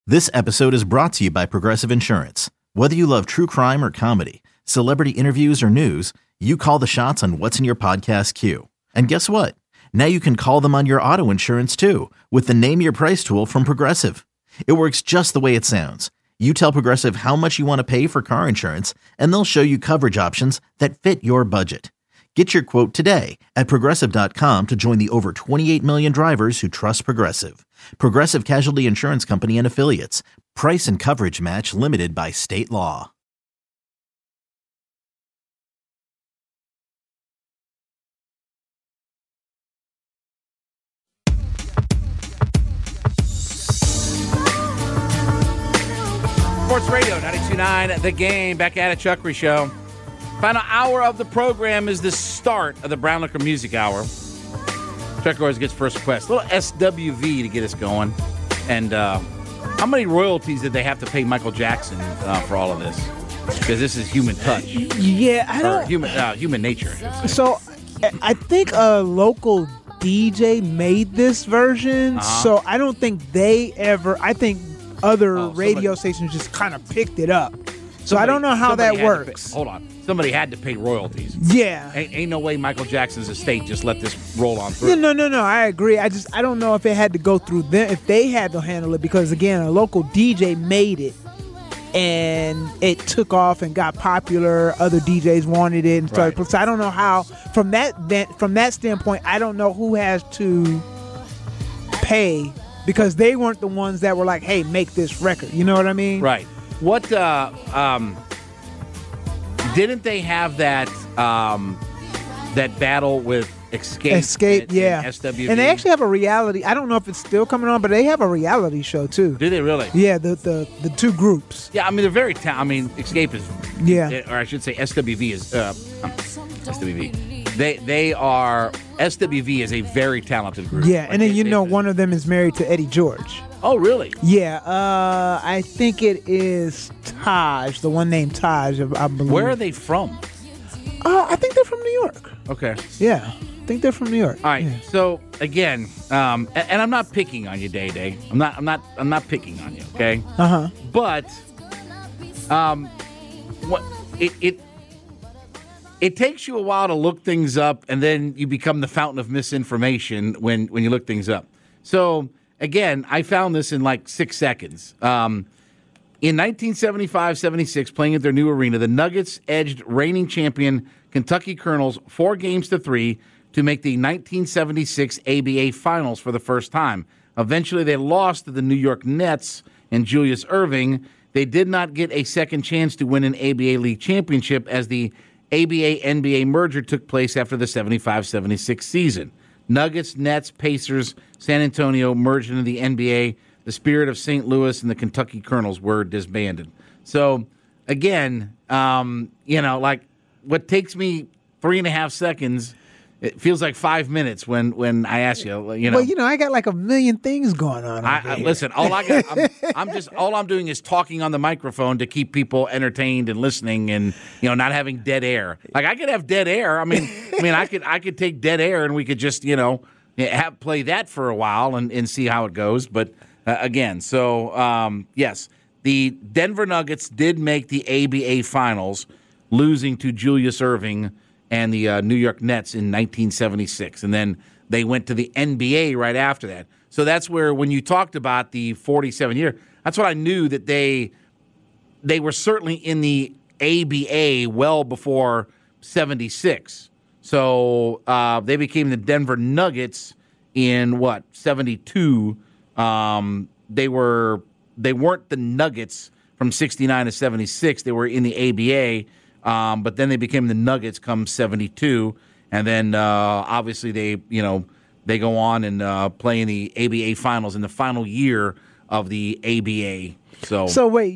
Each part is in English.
This episode is brought to you by Progressive Insurance. Whether you love true crime or comedy, celebrity interviews or news, you call the shots on what's in your podcast queue. And guess what? Now you can call them on your auto insurance too with the Name Your Price tool from Progressive. It works just the way it sounds. You tell Progressive how much you want to pay for car insurance, and they'll show you coverage options that fit your budget. Get your quote today at Progressive.com to join the over 28 million drivers who trust Progressive. Progressive Casualty Insurance Company and Affiliates. Price and coverage match limited by state law. Sports Radio 92.9 The Game. Back at it, Chuckery Show. Final hour of the program is the start of the Brown Liquor Music Hour. Chuck always gets first request. A little SWV to get us going. And how many royalties did they have to pay Michael Jackson for all of this? Because this is human touch. Yeah, I don't. Human nature. So I think a local DJ made this version. So I don't think they ever. I think other radio stations just kind of picked it up. So I don't know how that works. Hold on. Somebody had to pay royalties. Yeah. Ain't no way Michael Jackson's estate just let this roll on through. No. I agree. I don't know if it had to go through them, if they had to handle it, because again, a local DJ made it and it took off and got popular. Other DJs wanted it and started. Right. So I don't know how. From that standpoint, I don't know who has to pay, because they weren't the ones that were like, "Hey, make this record." You know what I mean? Right. What didn't they have that battle with Escape, yeah. SWV? And they actually have a reality. I don't know if it's still coming on, but they have a reality show too. Do they really? Yeah, the two groups. Yeah, I mean they're very Escape is, yeah, or I should say SWV is SWV. They are, SWV is a very talented group. Yeah, and then one of them is married to Eddie George. Oh, really? Yeah, I think it is Taj, the one named Taj, I believe. Where are they from? I think they're from New York. Okay. Yeah, I think they're from New York. All right. Yeah. So again, and I'm not picking on you, Day. I'm not picking on you. Okay. But, what it takes you a while to look things up, and then you become the fountain of misinformation when you look things up. So. Again, I found this in like 6 seconds. In 1975-76, playing at their new arena, the Nuggets edged reigning champion Kentucky Colonels 4-3 to make the 1976 ABA Finals for the first time. Eventually, they lost to the New York Nets and Julius Erving. They did not get a second chance to win an ABA League championship, as the ABA-NBA merger took place after the 75-76 season. Nuggets, Nets, Pacers, San Antonio merged into the NBA. The Spirit of St. Louis and the Kentucky Colonels were disbanded. So, again, like what takes me 3.5 seconds, it feels like 5 minutes when I ask you. Well, I got like a million things going on. Listen, all I'm doing is talking on the microphone to keep people entertained and listening, and not having dead air. Like I could have dead air. I mean, I could take dead air and we could just play that for a while and see how it goes. But again, so yes, the Denver Nuggets did make the ABA Finals, losing to Julius Erving and the New York Nets in 1976. And then they went to the NBA right after that. So that's where, when you talked about the 47-year, that's what I knew, that they were certainly in the ABA well before 76. So they became the Denver Nuggets in, 72. They weren't the Nuggets from 69 to 76. They were in the ABA. But then they became the Nuggets come 72, and then obviously they go on and play in the ABA Finals in the final year of the ABA. So wait,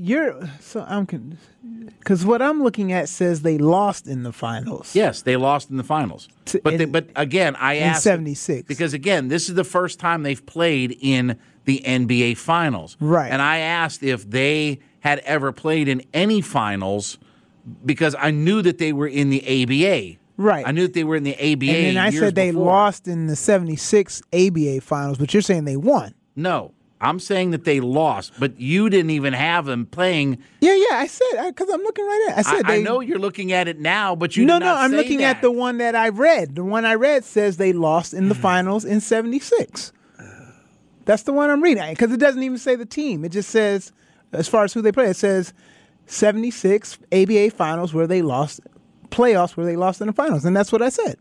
because what I'm looking at says they lost in the finals. Yes, they lost in the finals. But again, I asked in 76, because again, this is the first time they've played in the NBA Finals, right? And I asked if they had ever played in any finals, because I knew that they were in the ABA. Right. I knew that they were in the ABA. And then I said they lost in the 76 ABA Finals, but you're saying they won. No. I'm saying that they lost, but you didn't even have them playing. Yeah, I said, because I'm looking right at it. I said I know you're looking at it now, but you No, did not I'm say looking that. at the one that I read. The one I read says they lost in the finals in 76. That's the one I'm reading, because it doesn't even say the team. It just says, as far as who they play, it says 76 ABA finals where they lost, playoffs where they lost in the finals, and that's what I said.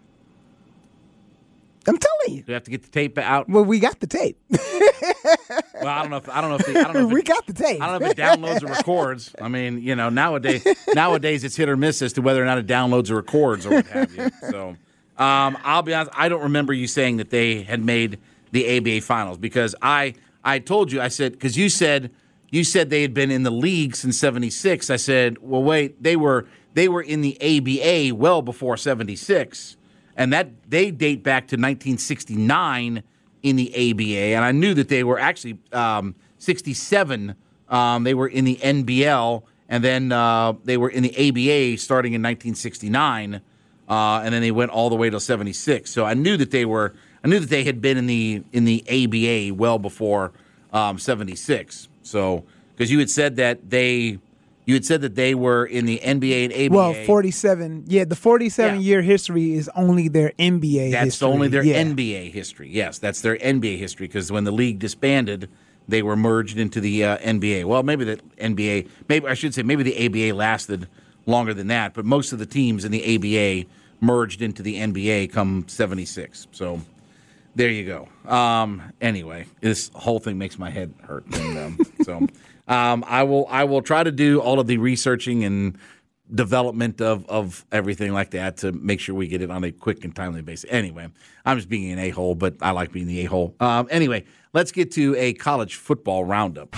I'm telling you. You have to get the tape out. Well, we got the tape. Well, I don't know if We got the tape. I don't know if it downloads or records. I mean, nowadays it's hit or miss as to whether or not it downloads or records or what have you. So, I'll be honest. I don't remember you saying that they had made the ABA finals, because I told you, I said, because you said they had been in the league since '76. I said, well, wait, they were in the ABA well before '76. And that they date back to 1969 in the ABA, and I knew that they were actually 67. They were in the NBL, and then they were in the ABA starting in 1969, and then they went all the way to 76. So I knew that they had been in the ABA well before 76. So because you had said that they were in the NBA and ABA. Well, 47. Yeah, the 47-year history is only their NBA history. That's only their NBA history. Yes, that's their NBA history, because when the league disbanded, they were merged into the NBA. Well, maybe the NBA, maybe the ABA lasted longer than that, but most of the teams in the ABA merged into the NBA come 76. So there you go. Anyway, this whole thing makes my head hurt. And, so... I will try to do all of the researching and development of everything like that to make sure we get it on a quick and timely basis. Anyway, I'm just being an a-hole, but I like being the a-hole. Anyway, let's get to a college football roundup.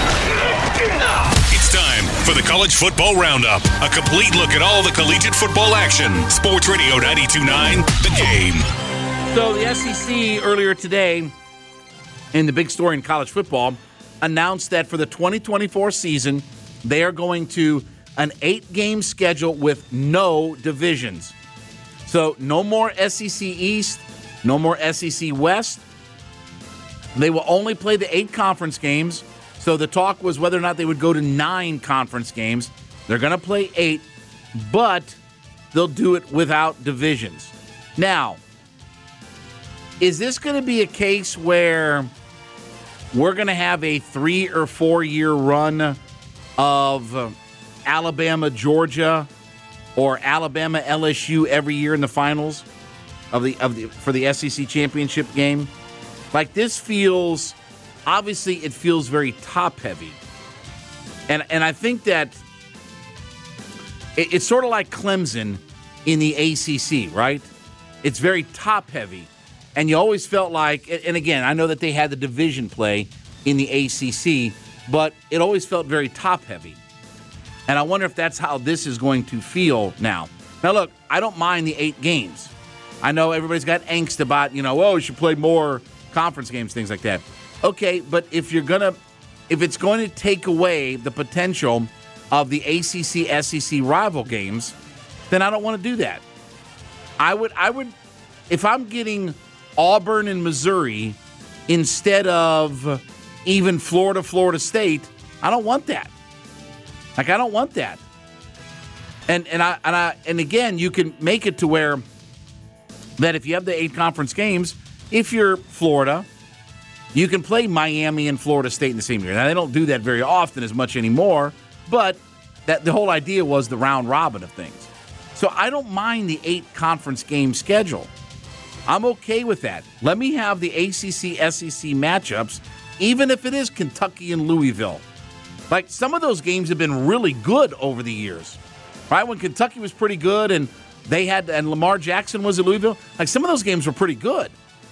It's time for the College Football Roundup, a complete look at all the collegiate football action. Sports Radio 92.9, The Game. So the SEC earlier today, in the big story in college football, announced that for the 2024 season, they are going to an 8-game schedule with no divisions. So no more SEC East, no more SEC West. They will only play the 8 conference games. So the talk was whether or not they would go to 9 conference games. They're going to play 8, but they'll do it without divisions. Now, is this going to be a case where we're going to have a 3 or 4 year run of Alabama, Georgia, or Alabama, LSU every year in the finals for the SEC championship game? Like, this feels, obviously, it feels very top heavy, and I think that it's sort of like Clemson in the ACC, right? It's very top heavy. And you always felt like, and again, I know that they had the division play in the ACC, but it always felt very top-heavy. And I wonder if that's how this is going to feel now. Now, look, I don't mind the 8 games. I know everybody's got angst about, we should play more conference games, things like that. Okay, but if it's going to take away the potential of the ACC-SEC rival games, then I don't want to do that. I would, if I'm getting Auburn and Missouri instead of even Florida State, I don't want that. Like, I don't want that. And again, you can make it to where that if you have the 8 conference games, if you're Florida, you can play Miami and Florida State in the same year. Now, they don't do that very often as much anymore, but that the whole idea was the round robin of things. So I don't mind the 8 conference game schedule. I'm okay with that. Let me have the ACC-SEC matchups, even if it is Kentucky and Louisville. Like, some of those games have been really good over the years, right? When Kentucky was pretty good and and Lamar Jackson was at Louisville, like, some of those games were pretty good.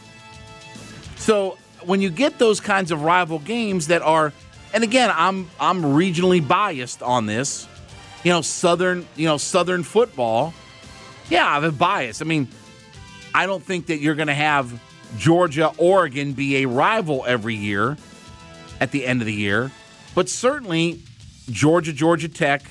So when you get those kinds of rival games that are, and again, I'm regionally biased on this, Southern football. Yeah, I'm biased. I mean, I don't think that you're going to have Georgia, Oregon be a rival every year at the end of the year. But certainly, Georgia Tech,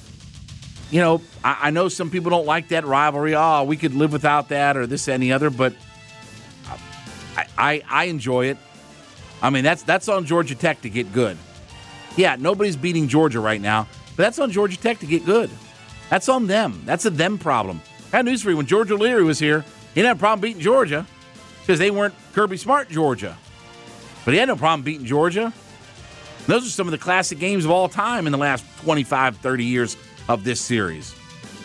I know some people don't like that rivalry. Oh, we could live without that or this, and the other, but I enjoy it. I mean, that's on Georgia Tech to get good. Yeah, nobody's beating Georgia right now, but that's on Georgia Tech to get good. That's on them. That's a them problem. I had news for you. When George O'Leary was here, he didn't have a problem beating Georgia because they weren't Kirby Smart Georgia. But he had no problem beating Georgia. Those are some of the classic games of all time in the last 25, 30 years of this series.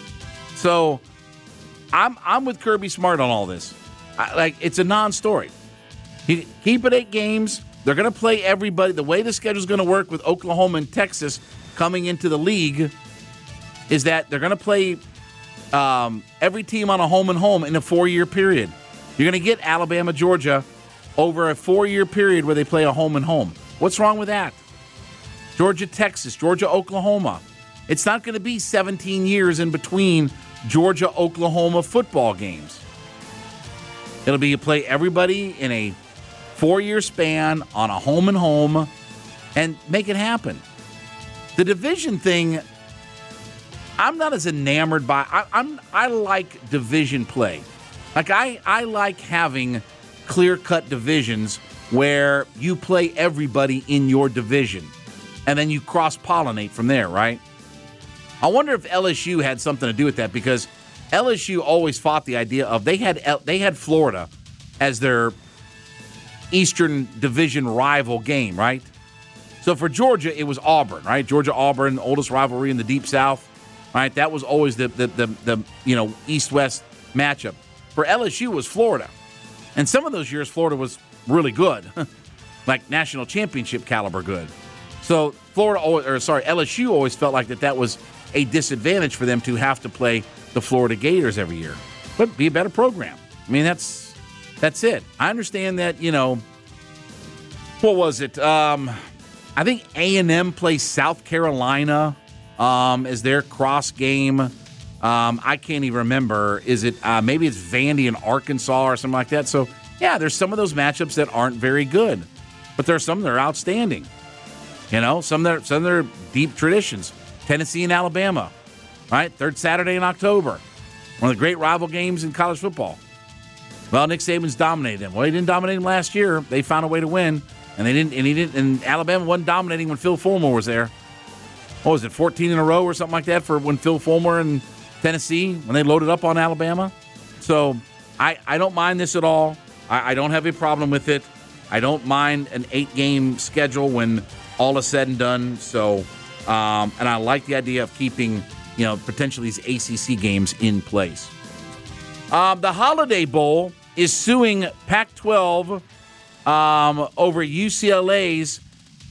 So I'm with Kirby Smart on all this. It's a non-story. Keep it 8 games. They're going to play everybody. The way the schedule is going to work with Oklahoma and Texas coming into the league is that they're going to play every team on a home and home in a 4-year period. You're going to get Alabama, Georgia over a 4-year period where they play a home and home. What's wrong with that? Georgia, Texas, Georgia, Oklahoma. It's not going to be 17 years in between Georgia, Oklahoma football games. It'll be you play everybody in a 4-year span on a home and home and make it happen. The division thing, I'm not as enamored by. I like division play. Like I like having clear-cut divisions where you play everybody in your division and then you cross-pollinate from there, right? I wonder if LSU had something to do with that, because LSU always fought the idea of they had Florida as their Eastern Division rival game, right? So for Georgia, it was Auburn, right? Georgia-Auburn, the oldest rivalry in the Deep South, right? That was always the East-West matchup. For LSU, it was Florida. And some of those years, Florida was really good, like national championship caliber good. So LSU always felt like that was a disadvantage for them to have to play the Florida Gators every year. But be a better program. I mean, that's it. I understand that, what was it? I think A&M plays South Carolina as their cross game. I can't even remember. Is it maybe it's Vandy and Arkansas or something like that? So, yeah, there's some of those matchups that aren't very good. But there's some that are outstanding. Some that are deep traditions. Tennessee and Alabama, right? Third Saturday in October. One of the great rival games in college football. Well, Nick Saban's dominated them. Well, he didn't dominate them last year. They found a way to win, and Alabama wasn't dominating when Phil Fulmer was there. What was it, 14 in a row or something like that for when Phil Fulmer and Tennessee, when they loaded up on Alabama? So I don't mind this at all. I don't have a problem with it. I don't mind an 8-game schedule when all is said and done. So, and I like the idea of keeping, potentially these ACC games in place. The Holiday Bowl is suing Pac-12 over UCLA's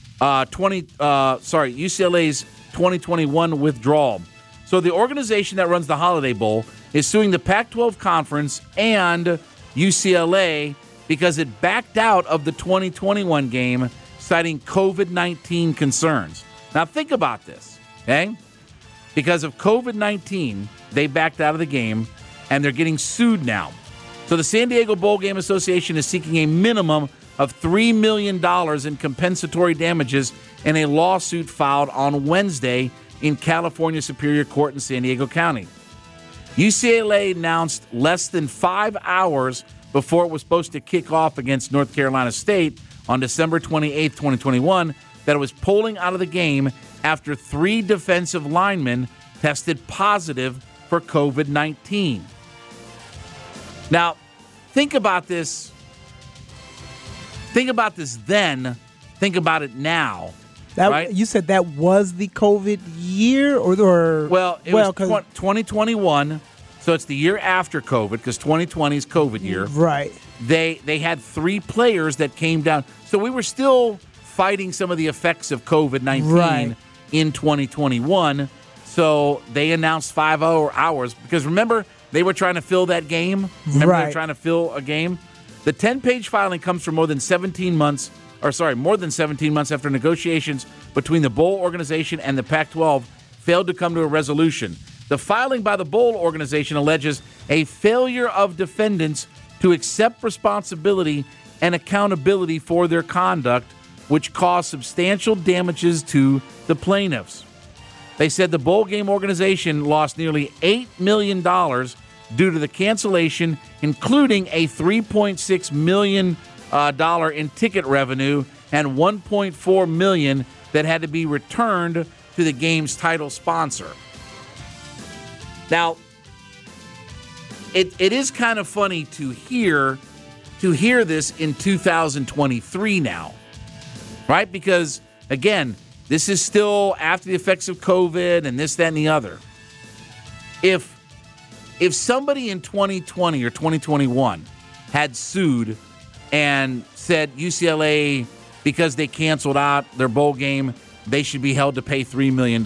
UCLA's 2021 withdrawal. So the organization that runs the Holiday Bowl is suing the Pac-12 Conference and UCLA because it backed out of the 2021 game, citing COVID-19 concerns. Now think about this, okay? Because of COVID-19, they backed out of the game, and they're getting sued now. So the San Diego Bowl Game Association is seeking a minimum of $3 million in compensatory damages in a lawsuit filed on Wednesday in California Superior Court in San Diego County. UCLA announced less than 5 hours before it was supposed to kick off against North Carolina State on December 28, 2021, that it was pulling out of the game after 3 defensive linemen tested positive for COVID-19. Now, think about this. Think about this then. Think about it now. Right? You said that was the COVID year, or well, it was 2021, so it's the year after COVID because 2020 is COVID year. Right. They had 3 players that came down, so we were still fighting some of the effects of COVID-19 in 2021. So they announced 5 hours because remember they were trying to fill that game. They were trying to fill a game. The 10-page filing comes from more than 17 months after negotiations between the bowl organization and the Pac-12 failed to come to a resolution. The filing by the bowl organization alleges a failure of defendants to accept responsibility and accountability for their conduct, which caused substantial damages to the plaintiffs. They said the bowl game organization lost nearly $8 million due to the cancellation, including a $3.6 million in ticket revenue and $1.4 million that had to be returned to the game's title sponsor. Now, it is kind of funny to hear this in 2023 now, right? Because, again, this is still after the effects of COVID and this, that, and the other. If somebody in 2020 or 2021 had sued and said UCLA, because they canceled out their bowl game, they should be held to pay $3 million,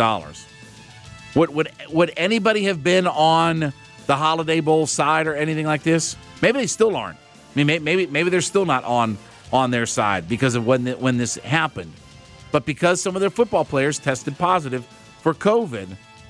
would anybody have been on the Holiday Bowl side or anything like this? Maybe they still aren't. I mean, maybe they're still not on their side because of when this happened. But because some of their football players tested positive for COVID,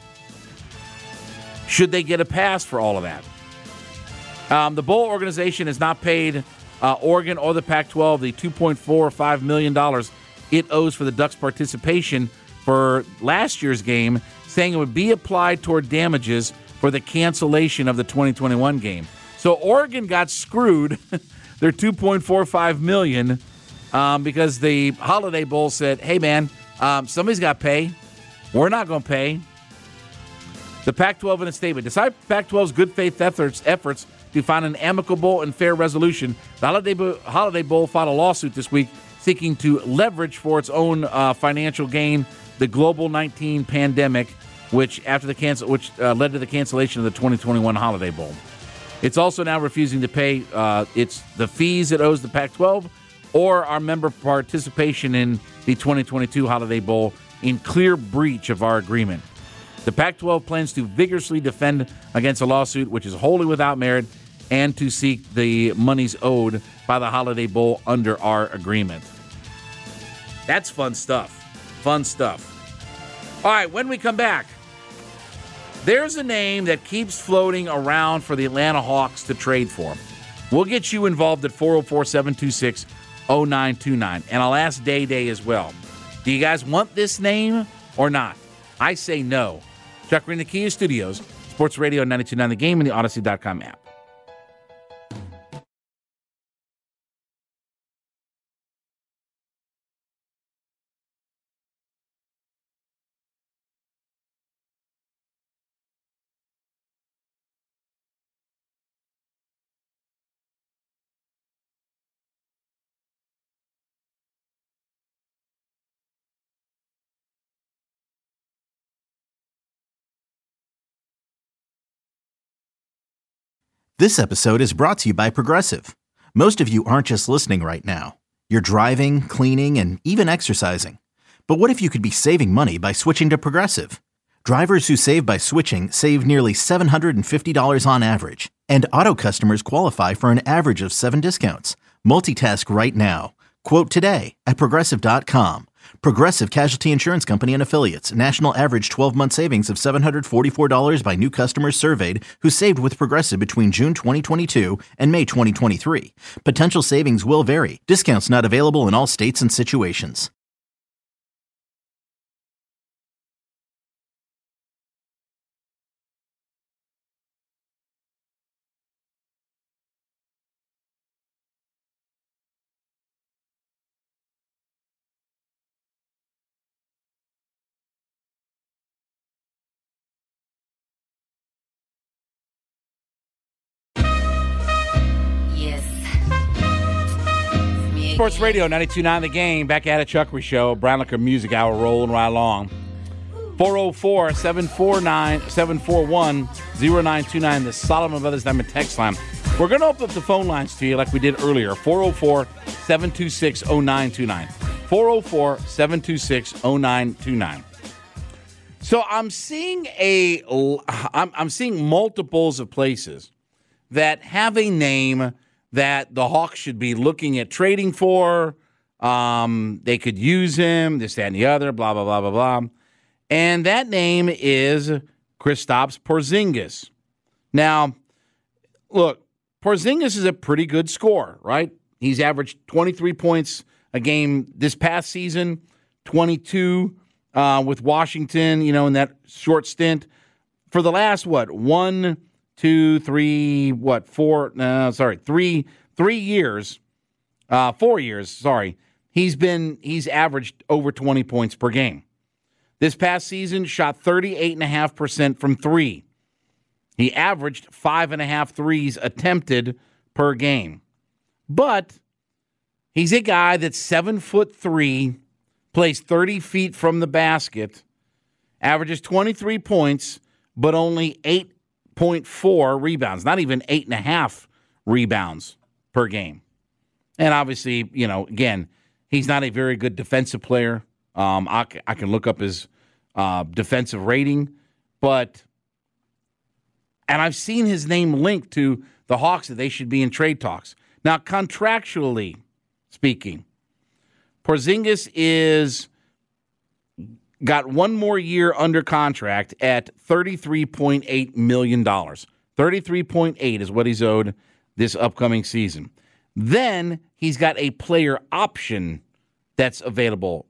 should they get a pass for all of that? The bowl organization has not paid Oregon or the Pac-12 the $2.45 million it owes for the Ducks' participation for last year's game, saying it would be applied toward damages for the cancellation of the 2021 game. So Oregon got screwed, their $2.45 million, because the Holiday Bowl said, hey, man, somebody's got to pay. We're not going to pay. The Pac-12 in a statement, despite Pac-12's good faith efforts to find an amicable and fair resolution, the Holiday Bowl filed a lawsuit this week seeking to leverage for its own financial gain the global 19 pandemic, which led to the cancellation of the 2021 Holiday Bowl. It's also now refusing to pay the fees it owes the Pac-12 or our member participation in the 2022 Holiday Bowl in clear breach of our agreement. The Pac-12 plans to vigorously defend against a lawsuit which is wholly without merit and to seek the monies owed by the Holiday Bowl under our agreement. That's fun stuff. Fun stuff. All right, when we come back, there's a name that keeps floating around for the Atlanta Hawks to trade for. We'll get you involved at 404-726-0929. And I'll ask Day as well. Do you guys want this name or not? I say no. Chuck Green, the Kia Studios, Sports Radio 92.9 The Game, and the Odyssey.com app. This episode is brought to you by Progressive. Most of you aren't just listening right now. You're driving, cleaning, and even exercising. But what if you could be saving money by switching to Progressive? Drivers who save by switching save nearly $750 on average. And auto customers qualify for an average of 7 discounts. Multitask right now. Quote today at Progressive.com. Progressive Casualty Insurance Company and Affiliates. National average 12-month savings of $744 by new customers surveyed who saved with Progressive between June 2022 and May 2023. Potential savings will vary. Discounts not available in all states and situations. Sports Radio 92.9 The Game. Back at it, Chuckery Show. Brown Liquor Music Hour rolling right along. 404-741-0929. The Solomon Brothers Diamond text line. We're going to open up the phone lines to you like we did earlier. 404-726-0929. 404-726-0929. So I'm seeing I'm seeing multiples of places that have a name that the Hawks should be looking at trading for. They could use him, this, that, and the other, blah, blah, blah, blah, blah. And that name is Kristaps Porzingis. Now, look, Porzingis is a pretty good scorer, right? He's averaged 23 points a game this past season, 22 with Washington, in that short stint. For the last, 3 years, 4 years, he's averaged over 20 points per game. This past season, shot 38.5% from three. He averaged 5.5 threes attempted per game. But he's a guy that's 7'3", plays 30 feet from the basket, averages 23 points, but only 8.4 rebounds, not even 8.5 rebounds per game. And obviously, again, he's not a very good defensive player. I can look up his defensive rating, and I've seen his name linked to the Hawks that they should be in trade talks. Now, contractually speaking, Porzingis got one more year under contract at $33.8 million. 33.8 is what he's owed this upcoming season. Then he's got a player option that's available.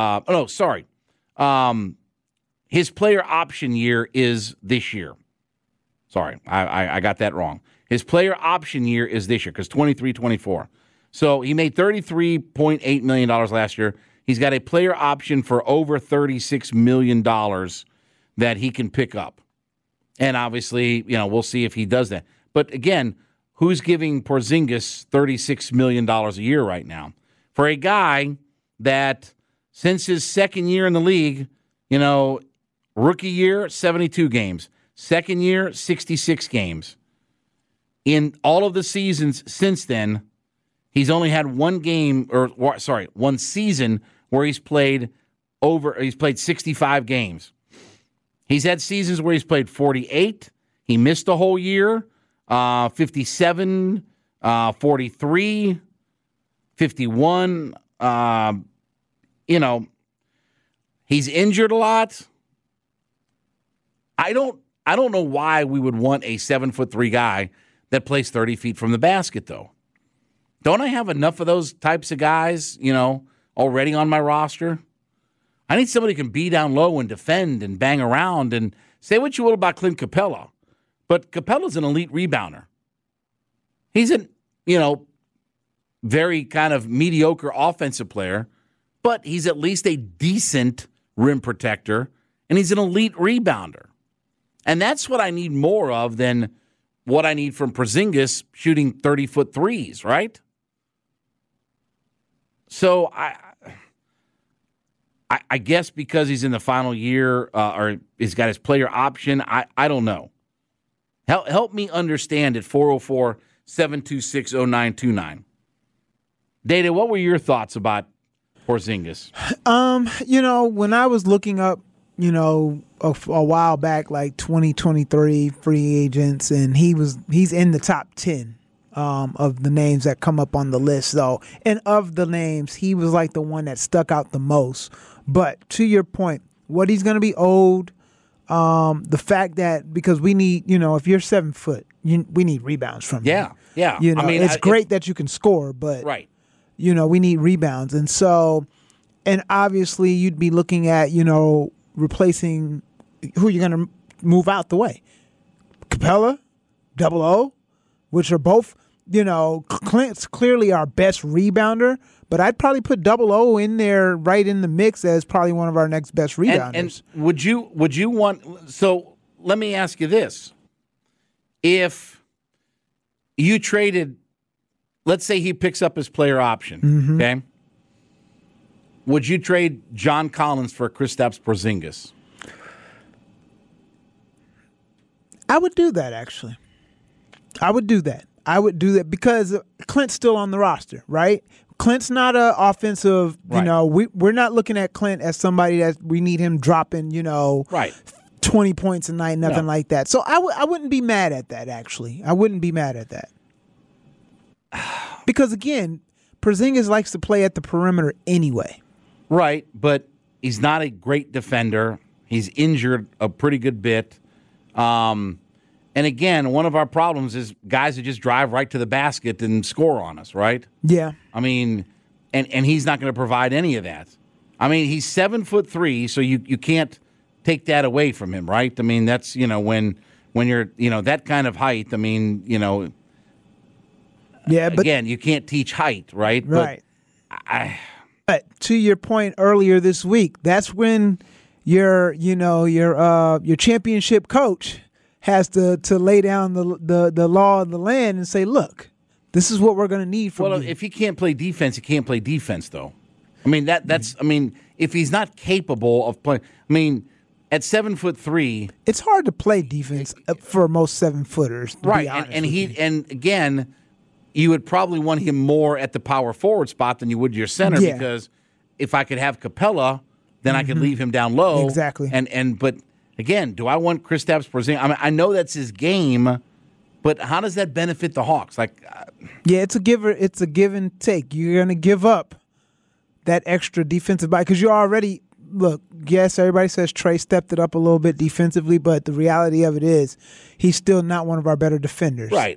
His player option year is this year. Sorry, I got that wrong. His player option year is this year because 23-24. So he made $33.8 million last year. He's got a player option for over $36 million that he can pick up. And obviously, we'll see if he does that. But again, who's giving Porzingis $36 million a year right now? For a guy that since his second year in the league, rookie year, 72 games. Second year, 66 games. In all of the seasons since then, he's only had one season where he's played 65 games. He's had seasons where he's played 48. He missed a whole year, 57, 43, 51. He's injured a lot. I don't know why we would want a 7'3" guy that plays 30 feet from the basket, though. Don't I have enough of those types of guys, already on my roster? I need somebody who can be down low and defend and bang around and say what you will about Clint Capella. But Capella's an elite rebounder. He's a, very kind of mediocre offensive player, but he's at least a decent rim protector, and he's an elite rebounder. And that's what I need more of than what I need from Porzingis shooting 30-foot threes, right? So I guess because he's in the final year or he's got his player option, I don't know. Help me understand at 404-726-0929. Data, what were your thoughts about Porzingis? When I was looking up, a while back, like 2023 free agents, and he's in the top 10 of the names that come up on the list, though. And of the names, he was like the one that stuck out the most. But to your point, what he's going to be owed, the fact that because we need, if you're 7 foot, we need rebounds from you. Yeah. It's great that you can score, but right. We need rebounds, and so, and obviously you'd be looking at replacing who you're going to move out the way. Capella, Double O, which are both, Clint's clearly our best rebounder, but I'd probably put Double O in there right in the mix as probably one of our next best rebounders. And would you want, so let me ask you this. If you traded, let's say he picks up his player option, okay? Would you trade John Collins for Kristaps Porzingis? I would do that, actually. I would do that because Clint's still on the roster, right? Clint's not an offensive, we're not looking at Clint as somebody that we need him dropping, 20 points a night, nothing like that. So I wouldn't be mad at that, actually. I wouldn't be mad at that. Because, again, Porzingis likes to play at the perimeter anyway. Right, but he's not a great defender. He's injured a pretty good bit. And again, one of our problems is guys that just drive right to the basket and score on us, right? Yeah. I mean, and he's not going to provide any of that. I mean, he's 7'3", so you can't take that away from him, right? I mean, that's, when you're, that kind of height, I mean, yeah, but again, you can't teach height, right? Right. But But to your point earlier this week, that's when your championship coach has to lay down the law of the land and say, look, this is what we're going to need from you. Well, if he can't play defense, he can't play defense, though. I mean, if he's not capable of playing, at 7'3", it's hard to play defense for most 7-footers. Right, and again, you would probably want him more at the power forward spot than you would your center because if I could have Capella, then I could leave him down low. Exactly. But again, do I want Kristaps Porzingis? I know that's his game, but how does that benefit the Hawks? It's a give and take. You're going to give up that extra defensive body because you're already. Look, yes, everybody says Trey stepped it up a little bit defensively, but the reality of it is he's still not one of our better defenders. Right.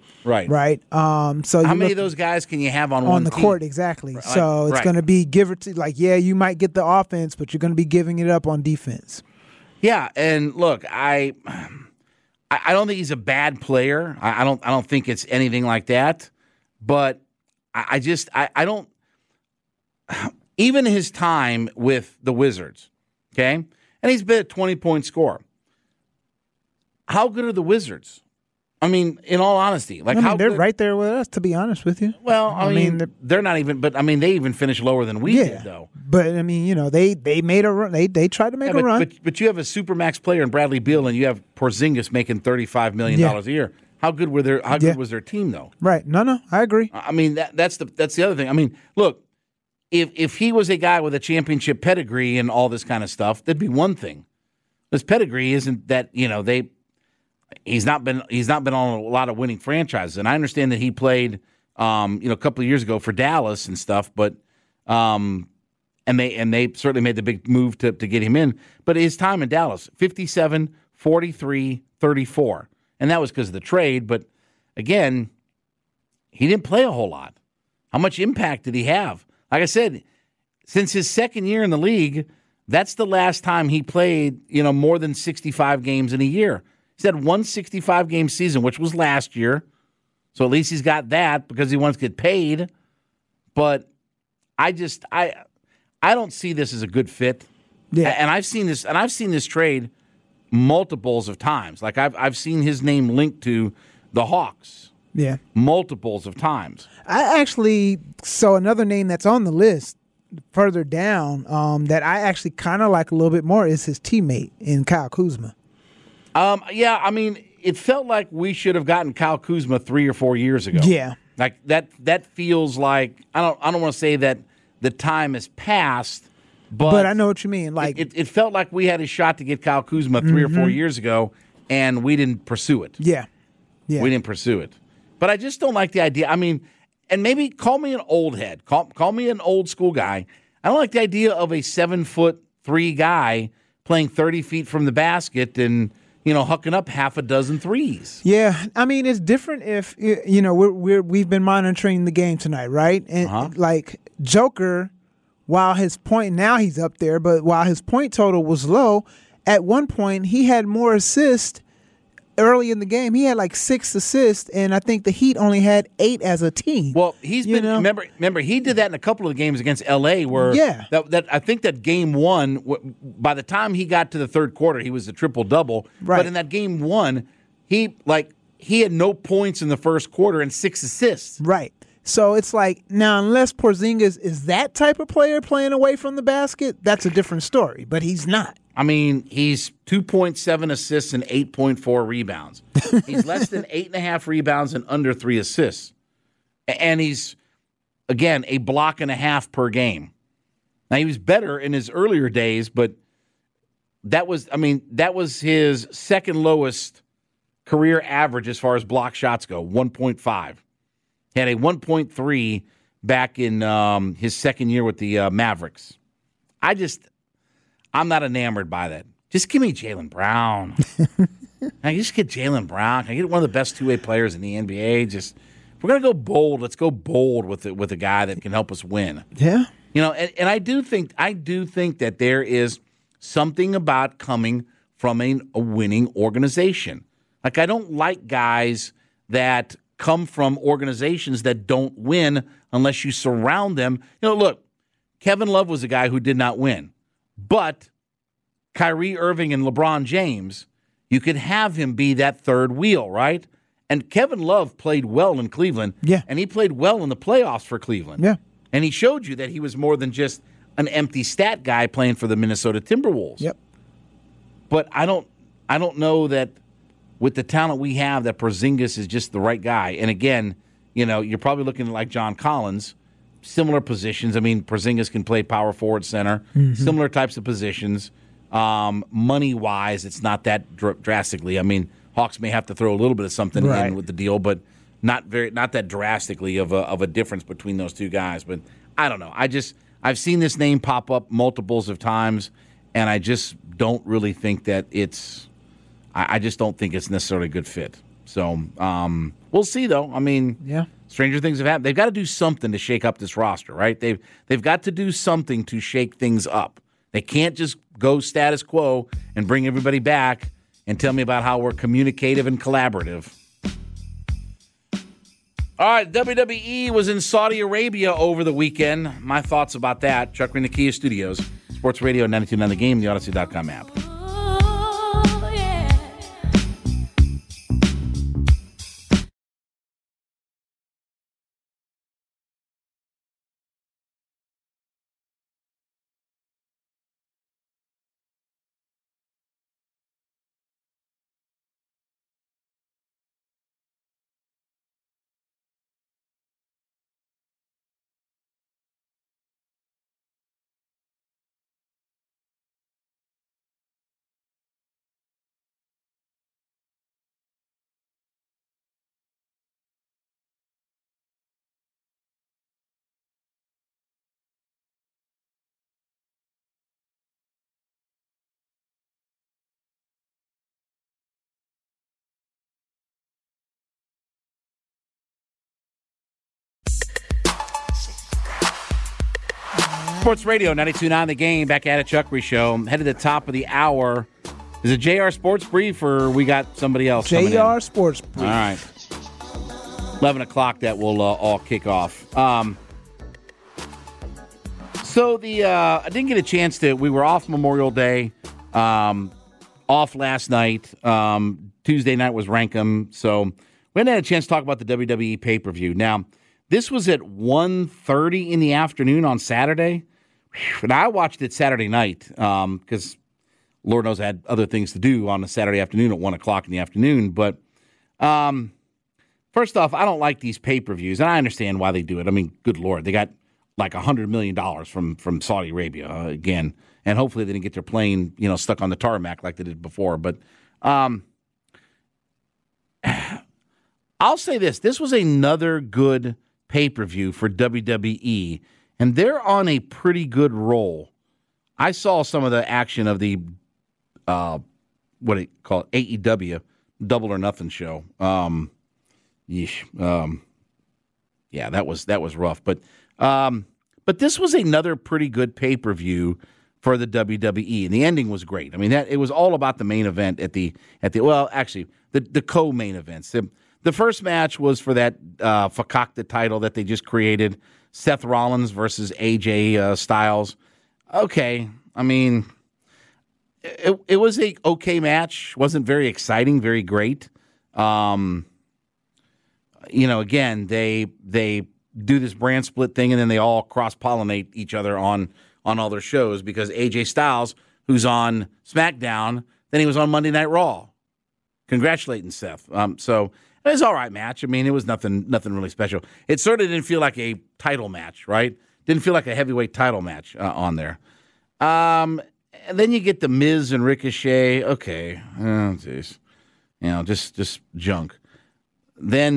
So how many of those guys can you have on the team? Court? Exactly. So it's going to be give or take. You might get the offense, but you're going to be giving it up on defense. Yeah, and look, I don't think he's a bad player. I don't think it's anything like that. But I don't. Even his time with the Wizards, okay, and he's been a 20-point scorer. How good are the Wizards? In all honesty, they're good? Right there with us. To be honest with you, well, they're not even. But they even finished lower than we did, though. But they made a run. They tried to make a run. But you have a supermax player in Bradley Beal, and you have Porzingis making $35 million a year. How good were their? How good was their team, though? Right. No, I agree. That's the other thing. Look. If he was a guy with a championship pedigree and all this kind of stuff, that'd be one thing. His pedigree isn't that he's not been on a lot of winning franchises, and I understand that he played a couple of years ago for Dallas and stuff, but and they certainly made the big move to get him in. But his time in Dallas, 57, 43, 34, and that was because of the trade. But again, he didn't play a whole lot. How much impact did he have? Like I said, since his second year in the league, that's the last time he played, more than 65 games in a year. He's had one 65-game season, which was last year. So at least he's got that because he wants to get paid. But I don't see this as a good fit. Yeah. And I've seen this trade multiples of times. I've seen his name linked to the Hawks. Yeah. Multiples of times. So another name that's on the list further down that I actually kind of like a little bit more is his teammate in Kyle Kuzma. It felt like we should have gotten Kyle Kuzma 3 or 4 years ago. Yeah. Like that feels like I don't want to say that the time has passed, but I know what you mean. It felt like we had a shot to get Kyle Kuzma 3 or 4 years ago, and we didn't pursue it. Yeah. We didn't pursue it. But I just don't like the idea. And maybe call me an old head. Call me an old school guy. I don't like the idea of a 7'3" guy playing 30 feet from the basket and, hucking up half a dozen threes. Yeah. It's different if, we've been monitoring the game tonight, right? And Joker, while his point, now he's up there, but while his point total was low, at one point he had more assists. Early in the game, he had 6 assists, and I think the Heat only had 8 as a team. Well, he's been remember he did that in a couple of games against L.A. where that I think that game one, by the time he got to the third quarter, he was a triple-double. Right. But in that game one, he had no points in the first quarter and 6 assists. Right. So it's now unless Porzingis is that type of player playing away from the basket, that's a different story. But he's not. He's 2.7 assists and 8.4 rebounds. He's less than 8.5 rebounds and under 3 assists. And he's, again, a block and a half per game. Now, he was better in his earlier days, but that was his second lowest career average as far as block shots go, 1.5. He had a 1.3 back in his second year with the Mavericks. I'm not enamored by that. Just give me Jaylen Brown. I just get Jaylen Brown. I get one of the best two-way players in the NBA. If we're gonna go bold, let's go bold with a guy that can help us win. Yeah. And I do think that there is something about coming from a winning organization. I don't like guys that come from organizations that don't win unless you surround them. Look, Kevin Love was a guy who did not win. But Kyrie Irving and LeBron James, you could have him be that third wheel, right? And Kevin Love played well in Cleveland. Yeah. And he played well in the playoffs for Cleveland. Yeah. And he showed you that he was more than just an empty stat guy playing for the Minnesota Timberwolves. Yep. But I don't know that with the talent we have that Porzingis is just the right guy. And again, you're probably looking at like John Collins, similar positions. I mean, Porzingis can play power forward, center, similar types of positions. Money-wise, it's not that drastically. I mean, Hawks may have to throw a little bit of something in with the deal, but not that drastically of a difference between those two guys. But I don't know. I've seen this name pop up multiples of times, and I just don't really think that it's. I just don't think it's necessarily a good fit. So we'll see, though. I mean, stranger things have happened. They've got to do something to shake up this roster, right? They've got to do something to shake things up. They can't just go status quo and bring everybody back and tell me about how we're communicative and collaborative. All right, WWE was in Saudi Arabia over the weekend. My thoughts about that. Chuck Green, the Kia Studios, Sports Radio 92.9 The Game, the Odyssey.com app. Sports Radio 92.9 The Game, back at it, Chuck Reese Show. Headed to the top of the hour. Is it JR Sports Brief or we got somebody else coming in? JR Sports Brief. All right. 11 o'clock, that will all kick off. So I didn't get a chance to, we were off Memorial Day, off last night. Tuesday night was Rankum. So we hadn't had a chance to talk about the WWE pay-per-view. Now, this was at 1:30 in the afternoon on Saturday. And I watched it Saturday night because Lord knows I had other things to do on a Saturday afternoon at 1 o'clock in the afternoon. But first off, I don't like these pay-per-views, and I understand why they do it. I mean, good Lord, they got like $100 million from Saudi Arabia again, and hopefully they didn't get their plane stuck on the tarmac like they did before. But I'll say this. This was another good pay-per-view for WWE, and they're on a pretty good roll. I saw some of the action of the, what do you call it, AEW, Double or Nothing show. Yeah, that was rough. But this was another pretty good pay-per-view for the WWE, and the ending was great. I mean, it was all about the main event the co-main events. The first match was for that Fakakta title that they just created, Seth Rollins versus AJ Styles. Okay, I mean, it was a okay match. Wasn't very exciting, very great. Again, they do this brand split thing, and then they all cross-pollinate each other on all their shows because AJ Styles, who's on SmackDown, then he was on Monday Night Raw. Congratulating Seth. So it was an all right match. I mean, it was nothing really special. It certainly didn't feel like a title match, right? Didn't feel like a heavyweight title match on there. And then you get the Miz and Ricochet. Okay, oh jeez, just junk. Then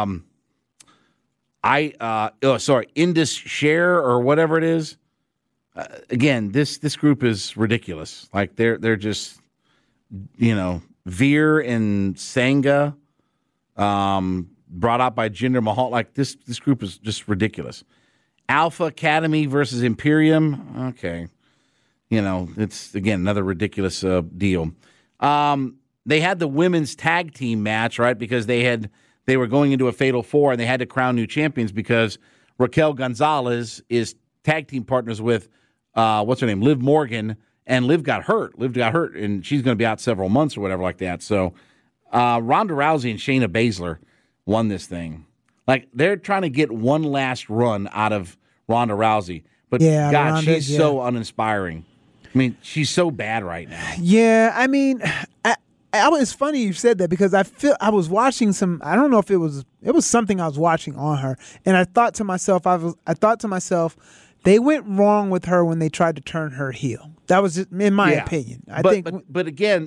Indus Share or whatever it is. Again, this group is ridiculous. Like they're just Veer and Sangha, brought out by Jinder Mahal. Like this group is just ridiculous. Alpha Academy versus Imperium. Okay, it's again another ridiculous deal. They had the women's tag team match, right? Because they were going into a Fatal 4 and they had to crown new champions because Raquel Gonzalez is tag team partners with what's her name, Liv Morgan, and Liv got hurt. And she's going to be out several months or whatever like that. So Ronda Rousey and Shayna Baszler won this thing. Like, they're trying to get one last run out of Ronda Rousey. But, God, she's so uninspiring. I mean, she's so bad right now. Yeah, I mean, it's funny you said that because I was watching some. I don't know if it was something I was watching on her, and I thought to myself, they went wrong with her when they tried to turn her heel. That was just, in my opinion. But again,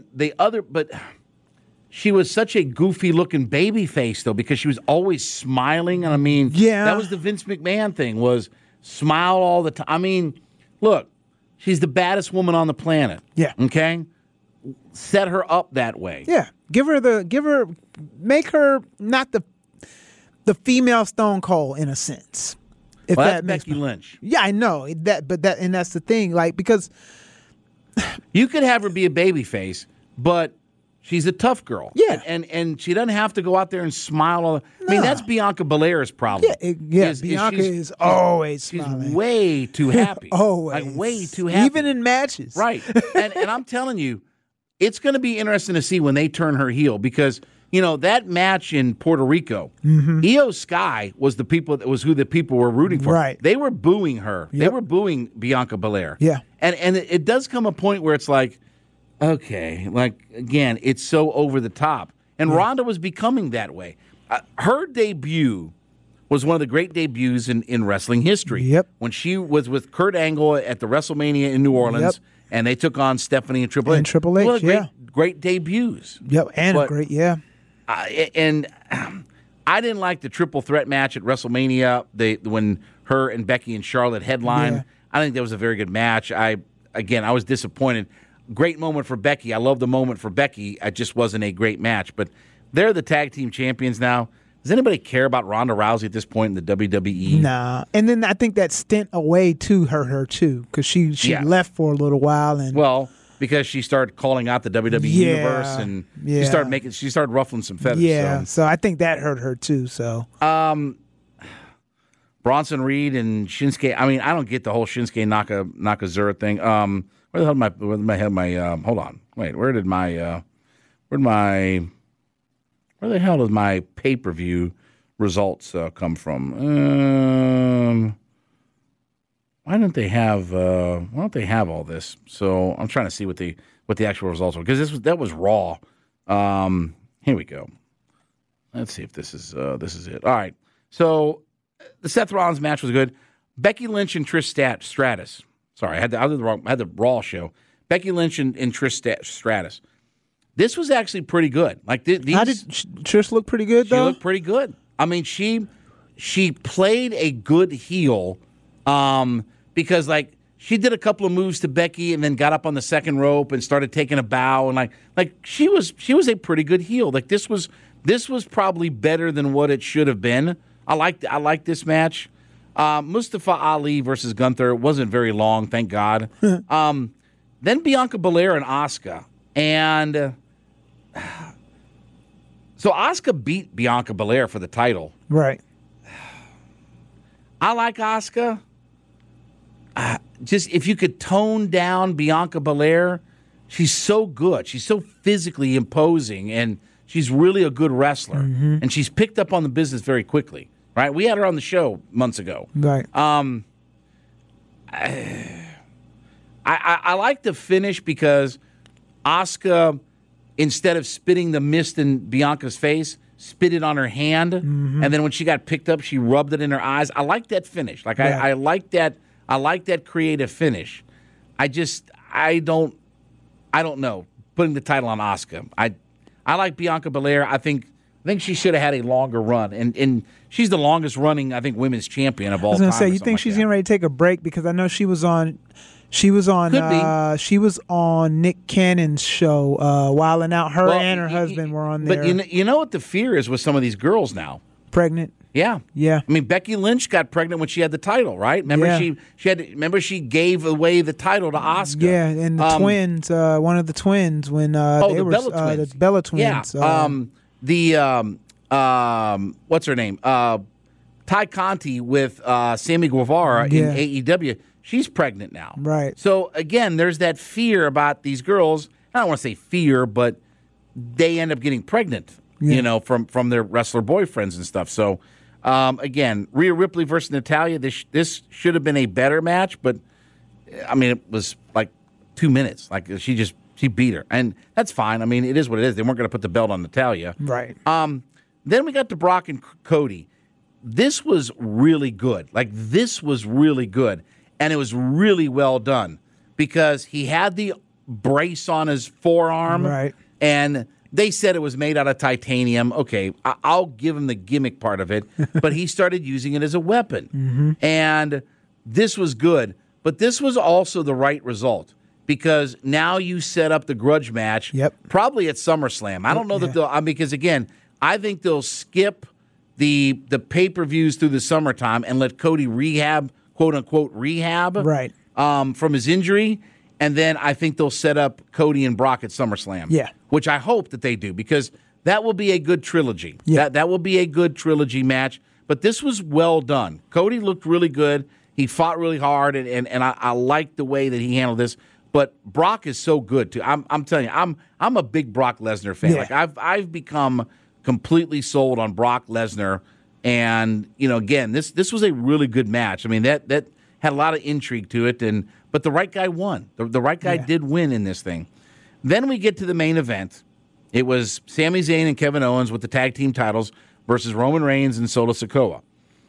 she was such a goofy looking baby face though, because she was always smiling, and I mean, that was the Vince McMahon thing, was smile all the time. I mean, look, she's the baddest woman on the planet. Yeah. Okay. Set her up that way. Yeah. Make her not the female Stone Cold in a sense. Well, that's Becky Lynch. Yeah, I know that, and that's the thing. Like, because you could have her be a baby face, but she's a tough girl. Yeah. And she doesn't have to go out there and smile. I mean, that's Bianca Belair's problem. Bianca is always smiling. She's way too happy. Always. Like, way too happy. Even in matches. Right. and I'm telling you, it's going to be interesting to see when they turn her heel, because, you know, that match in Puerto Rico, Io Sky was who the people were rooting for. Right. They were booing her. Yep. They were booing Bianca Belair. Yeah. And it does come a point where it's like, okay, like, again, it's so over the top. And Ronda was becoming that way. Her debut was one of the great debuts in wrestling history. Yep. When she was with Kurt Angle at the WrestleMania in New Orleans, and they took on Stephanie and Triple H. Great debuts. Yep, and and I didn't like the triple threat match at WrestleMania. When her and Becky and Charlotte headlined. Yeah. I think that was a very good match. I was disappointed. Great moment for Becky. I love the moment for Becky. It just wasn't a great match. But they're the tag team champions now. Does anybody care about Ronda Rousey at this point in the WWE? Nah. And then I think that stint away too hurt her too, because she left for a little while, and because she started calling out the WWE universe, and she started ruffling some feathers. Yeah. So I think that hurt her too. So Bronson Reed and Shinsuke. I mean, I don't get the whole Shinsuke Nakamura thing. Where the hell did my pay-per-view results come from? Why don't they have all this? So I'm trying to see what the actual results were, because that was Raw. Here we go. Let's see if this is it. All right. So the Seth Rollins match was good. Becky Lynch and Trish Stratus. Sorry, I had the Raw show. Becky Lynch and Trish Stratus. This was actually pretty good. Like how did Trish look? Pretty good, though. She looked pretty good. I mean, she played a good heel, because like she did a couple of moves to Becky and then got up on the second rope and started taking a bow, and like she was a pretty good heel. Like this was probably better than what it should have been. I liked this match. Mustafa Ali versus Gunther wasn't very long, thank God. Then Bianca Belair and Asuka, and so Asuka beat Bianca Belair for the title. Right. I like Asuka. Just if you could tone down Bianca Belair, she's so good. She's so physically imposing, and she's really a good wrestler. Mm-hmm. And she's picked up on the business very quickly. Right? We had her on the show months ago. Right. I like the finish because Asuka, instead of spitting the mist in Bianca's face, spit it on her hand, and then when she got picked up, she rubbed it in her eyes. I like that finish. Like I like that. I like that creative finish. I don't know. Putting the title on Asuka. I like Bianca Belair. I think she should have had a longer run, and she's the longest running, I think, women's champion of all time. I was going to say, you think she's getting ready to take a break? Because I know she was on Nick Cannon's show, Wildin' Out. Her and her husband were on there. But you know what the fear is with some of these girls now? Pregnant. Yeah. Yeah. I mean, Becky Lynch got pregnant when she had the title, right? Remember she gave away the title to Asuka. Yeah, and the twins, one of the twins when they were the Bella twins. Yeah. What's her name? Ty Conti with Sammy Guevara in AEW. She's pregnant now. Right. So, again, there's that fear about these girls. I don't want to say fear, but they end up getting pregnant, from their wrestler boyfriends and stuff. So, again, Rhea Ripley versus Natalya, this should have been a better match, but, I mean, it was like 2 minutes. Like, she beat her. And that's fine. I mean, it is what it is. They weren't going to put the belt on Natalya. Right. Then we got to Brock and Cody. This was really good. Like, this was really good. And it was really well done because he had the brace on his forearm. Right. And they said it was made out of titanium. Okay, I'll give him the gimmick part of it. But he started using it as a weapon. Mm-hmm. And this was good. But this was also the right result because now you set up the grudge match probably at SummerSlam. I don't know that they'll because, again, I think they'll skip the pay-per-views through the summertime and let Cody rehab, quote-unquote rehab, right, from his injury, and then I think they'll set up Cody and Brock at SummerSlam, which I hope that they do because that will be a good trilogy. Yeah. That will be a good trilogy match, but this was well done. Cody looked really good. He fought really hard, and I like the way that he handled this. But Brock is so good, too. I'm telling you, I'm a big Brock Lesnar fan. Yeah. Like I've become completely sold on Brock Lesnar. And, again, this was a really good match. I mean, that had a lot of intrigue to it, but the right guy won. The right guy did win in this thing. Then we get to the main event. It was Sami Zayn and Kevin Owens with the tag team titles versus Roman Reigns and Solo Sikoa.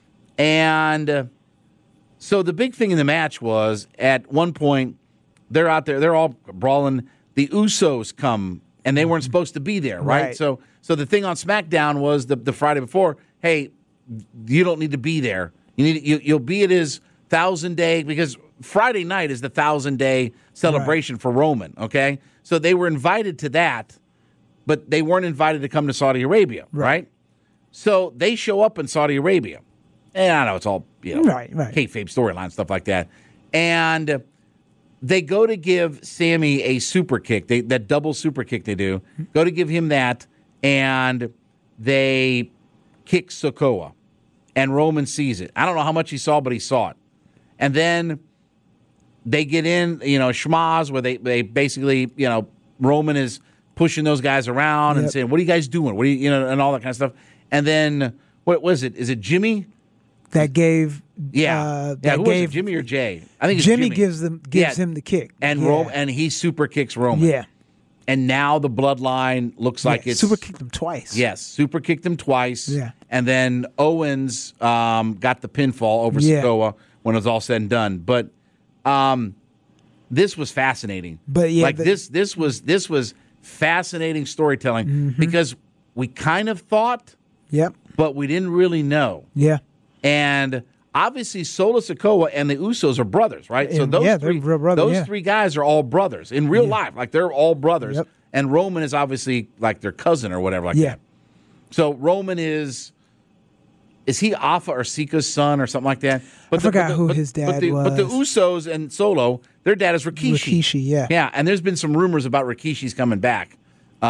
And so the big thing in the match was at one point, they're out there, they're all brawling. The Usos come, and they weren't supposed to be there, right? So the thing on SmackDown was the Friday before, hey, you don't need to be there. You'll be at his 1,000-day, because Friday night is the 1,000-day celebration for Roman, okay? So they were invited to that, but they weren't invited to come to Saudi Arabia, right? So they show up in Saudi Arabia. And I know it's all, kayfabe storyline, stuff like that. And they go to give Sammy a super kick, that double super kick they do, go to give him that, and they kick Sikoa. And Roman sees it. I don't know how much he saw, but he saw it. And then they get in, schmaz, where they basically, Roman is pushing those guys around and saying, what are you guys doing? What are you, and all that kind of stuff. And then, what was it? Is it Jimmy? That gave who was it, Jimmy or Jay? I think it's Jimmy Jimmy. gives him the kick. And and he super kicks Roman. Yeah. And now the bloodline looks like it's super kicked him twice. Yes, super kicked him twice. Yeah. And then Owens got the pinfall over Sikoa when it was all said and done. But this was fascinating. But this was fascinating storytelling because we kind of thought, but we didn't really know. Yeah. And obviously, Solo Sikoa and the Usos are brothers, right? So those three guys are all brothers in real life. Like, they're all brothers. Yep. And Roman is obviously like their cousin or whatever like that. So Roman is he Alpha or Sika's son or something like that? But I forgot who his dad was. But the Usos and Solo, their dad is Rikishi. Rikishi, yeah. Yeah, and there's been some rumors about Rikishi's coming back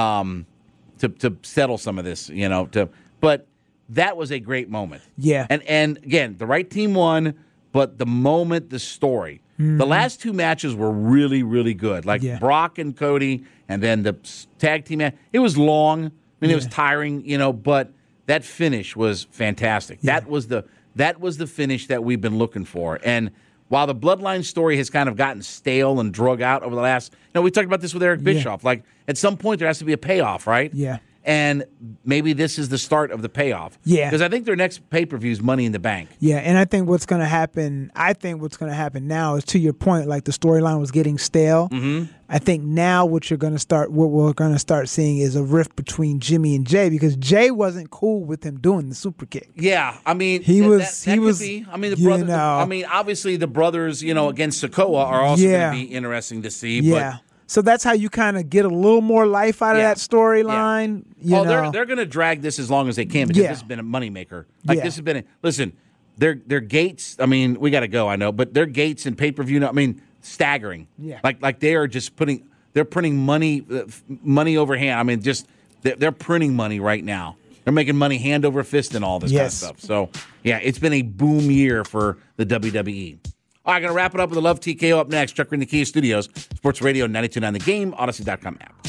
to settle some of this, but that was a great moment. Yeah. And again, the right team won, but the moment, the story. The last two matches were really, really good. Like Brock and Cody, and then the tag team match. It was long. I mean, it was tiring, but that finish was fantastic. Yeah. That was the finish that we've been looking for. And while the Bloodline story has kind of gotten stale and drug out over the last, we talked about this with Eric Bischoff. Like, at some point there has to be a payoff, right? Yeah. And maybe this is the start of the payoff. Yeah. Because I think their next pay-per-view is Money in the Bank. Yeah, and I think what's going to happen now is, to your point, like the storyline was getting stale. Mm-hmm. I think now what we're going to start seeing is a rift between Jimmy and Jay, because Jay wasn't cool with him doing the super kick. Yeah, I mean, he was. I mean, the brothers. I mean, obviously the brothers, against Sikoa are also going to be interesting to see. Yeah. But, so that's how you kind of get a little more life out of that storyline. Yeah. They're going to drag this as long as they can, because this has been a moneymaker. Like, this has been listen, their gates, I mean, we got to go, I know, but their gates and pay-per-view, I mean, staggering. Yeah. Like they are just printing money overhand. I mean, just they're printing money right now. They're making money hand over fist and all this kind of stuff. So, yeah, it's been a boom year for the WWE. All right, going to wrap it up with the Love TKO up next. Chuck in the Kia Studios, Sports Radio 92.9 The Game, Odyssey.com app.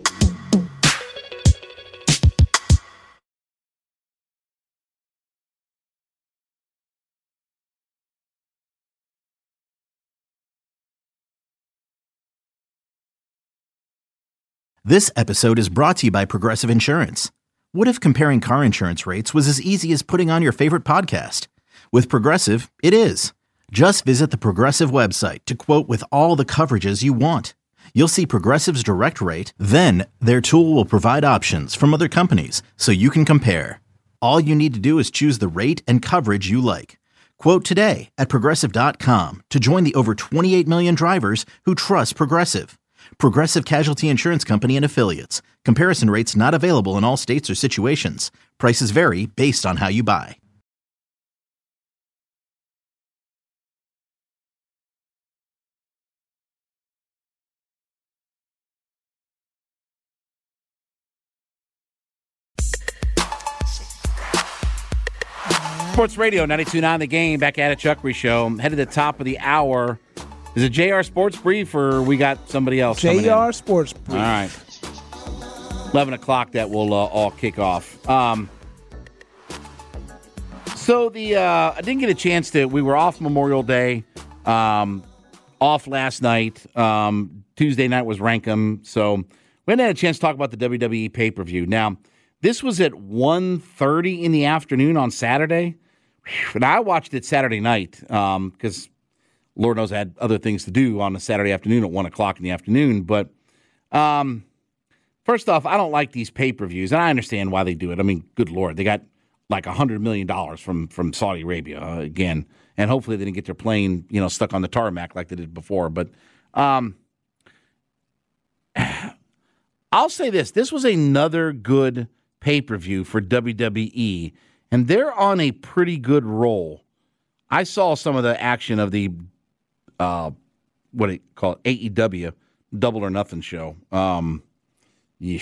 This episode is brought to you by Progressive Insurance. What if comparing car insurance rates was as easy as putting on your favorite podcast? With Progressive, it is. Just visit the Progressive website to quote with all the coverages you want. You'll see Progressive's direct rate, then their tool will provide options from other companies so you can compare. All you need to do is choose the rate and coverage you like. Quote today at Progressive.com to join the over 28 million drivers who trust Progressive. Progressive Casualty Insurance Company and Affiliates. Comparison rates not available in all states or situations. Prices vary based on how you buy. Sports Radio 92.9 The Game, back at it, Chuck Show. Headed to the top of the hour. Is it JR Sports Brief or we got somebody else coming in? JR Sports Brief. All right. 11 o'clock, that will all kick off. So I didn't get a chance to, we were off Memorial Day, off last night. Tuesday night was Rankum. So we hadn't had a chance to talk about the WWE pay-per-view. Now, this was at 1:30 in the afternoon on Saturday. And I watched it Saturday night because Lord knows I had other things to do on a Saturday afternoon at 1 o'clock in the afternoon. But first off, I don't like these pay-per-views, and I understand why they do it. I mean, good Lord, they got like $100 million from Saudi Arabia again, and hopefully they didn't get their plane, stuck on the tarmac like they did before. But I'll say this. This was another good pay-per-view for WWE, and they're on a pretty good roll. I saw some of the action of the what do you call it? AEW Double or Nothing show. Yeah,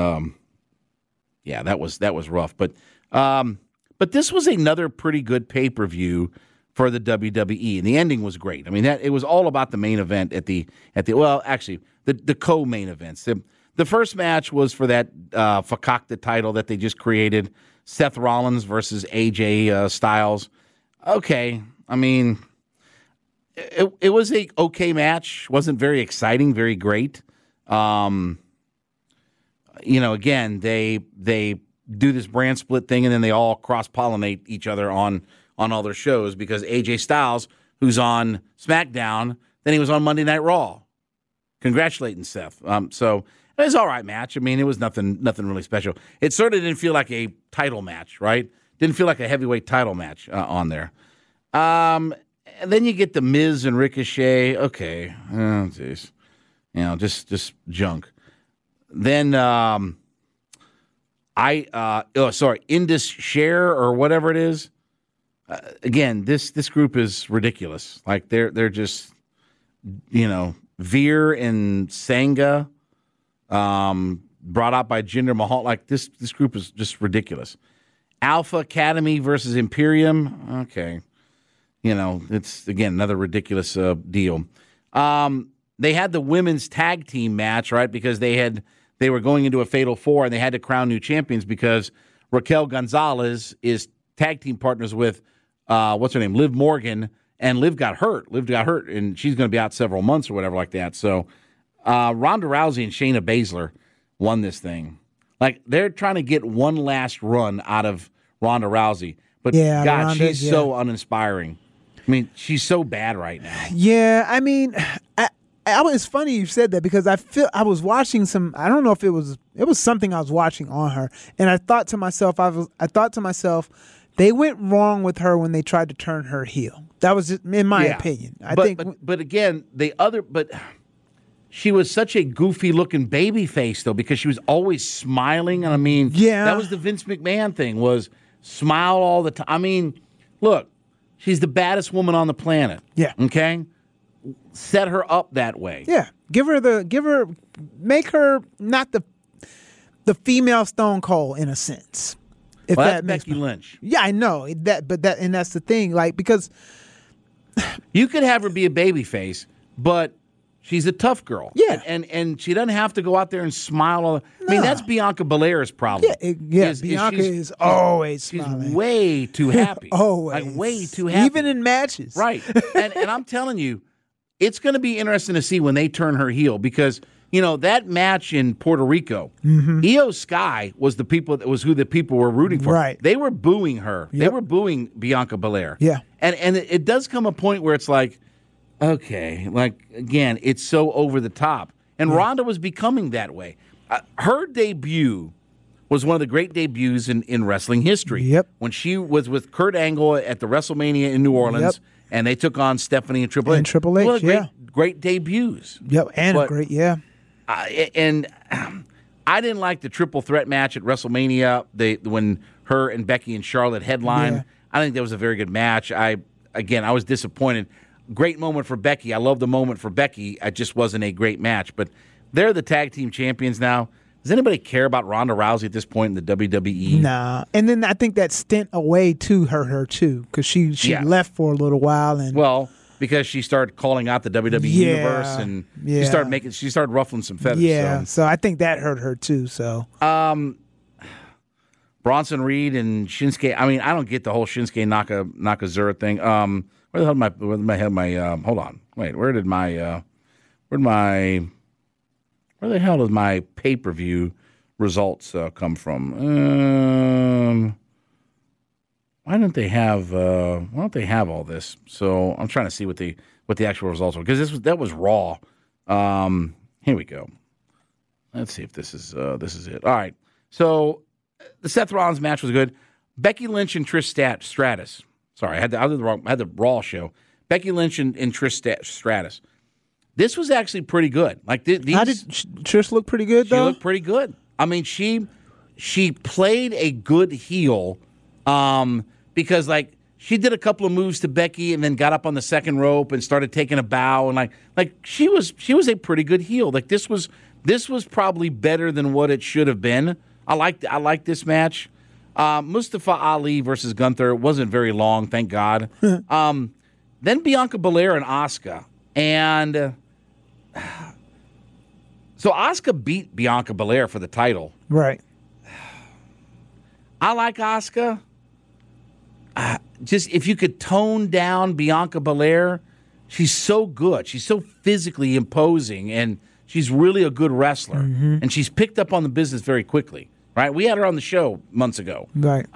that was rough. But this was another pretty good pay-per-view for the WWE, and the ending was great. I mean, it was all about the main event the co-main events. The first match was for that Fakakta title that they just created, Seth Rollins versus AJ Styles. Okay, I mean, it was a okay match. Wasn't very exciting, very great. Again, they do this brand split thing, and then they all cross-pollinate each other on all their shows because AJ Styles, who's on SmackDown, then he was on Monday Night Raw. Congratulating Seth. So it was an all right match. I mean, it was nothing really special. It certainly didn't feel like a title match, right? Didn't feel like a heavyweight title match on there. And then you get the Miz and Ricochet. Okay. Oh, jeez. Just junk. Then Indus Share or whatever it is. Again, this group is ridiculous. Like they're just, Veer and Sangha, brought out by Jinder Mahal. Like this group is just ridiculous. Alpha Academy versus Imperium. Okay. It's, again, another ridiculous deal. They had the women's tag team match, right, because they were going into a Fatal 4, and they had to crown new champions because Raquel Gonzalez is tag team partners with, what's her name, Liv Morgan, and Liv got hurt. And she's going to be out several months or whatever like that. So Ronda Rousey and Shayna Baszler won this thing. Like, they're trying to get one last run out of Ronda Rousey. But, God, Ronda, she's so uninspiring. I mean, she's so bad right now. Yeah, I mean, it's funny you said that because I was watching I don't know if it was something I was watching on her, and I thought to myself, they went wrong with her when they tried to turn her heel. That was just, in my opinion. But again, she was such a goofy looking baby face though, because she was always smiling, and I mean, that was the Vince McMahon thing, was smile all the time. I mean, look. She's the baddest woman on the planet. Yeah. Okay? Set her up that way. Yeah. Make her not the female Stone Cold in a sense. If Well, that that's makes Becky Lynch. Yeah, I know that's the thing. Like, because You could have her be a babyface, but she's a tough girl. Yeah. And she doesn't have to go out there and smile. I mean, that's Bianca Belair's problem. Bianca is always she's smiling. way too happy. Always. Like, way too happy. Even in matches. Right. And I'm telling you, it's going to be interesting to see when they turn her heel because, that match in Puerto Rico, Io Sky was who the people were rooting for. Right. They were booing her. Yep. They were booing Bianca Belair. Yeah. And it does come a point where it's like, okay, like, again, it's so over the top. And Ronda was becoming that way. Her debut was one of the great debuts in wrestling history. Yep. When she was with Kurt Angle at the WrestleMania in New Orleans, Yep. and they took on Stephanie and Triple H. And Triple H, Well, yeah. Great debuts. Yep, and But- great, yeah. And I didn't like the triple threat match at WrestleMania when her and Becky and Charlotte headlined. Yeah. I think that was a very good match. I was disappointed. Great moment for Becky. I love the moment for Becky. It just wasn't a great match. But they're the tag team champions now. Does anybody care about Ronda Rousey at this point in the WWE? Nah. And then I think that stint away too hurt her too, because she left for a little while and because she started calling out the WWE universe and she started ruffling some feathers. Yeah. So I think that hurt her too. So Bronson Reed and Shinsuke. I mean, I don't get the whole Shinsuke Nakazura thing. Where the hell hold on. Wait, where the hell does my pay-per-view results come from? Why don't they have all this? So I'm trying to see what the actual results were, because that was Raw. Here we go. Let's see if this is it. All right. So the Seth Rollins match was good. Becky Lynch and Trish Stratus. Sorry, I had the Raw show. Becky Lynch and Trish Stratus. This was actually pretty good. Like how did Trish look pretty good though? She looked pretty good. I mean, she played a good heel. Because like she did a couple of moves to Becky and then got up on the second rope and started taking a bow and like she was a pretty good heel. Like this was probably better than what it should have been. I liked this match. Mustafa Ali versus Gunther wasn't very long, thank God. Then Bianca Belair and Asuka, and so Asuka beat Bianca Belair for the title. Right. I like Asuka. Just if you could tone down Bianca Belair, she's so good. She's so physically imposing, and she's really a good wrestler. Mm-hmm. And she's picked up on the business very quickly. Right? We had her on the show months ago. Right.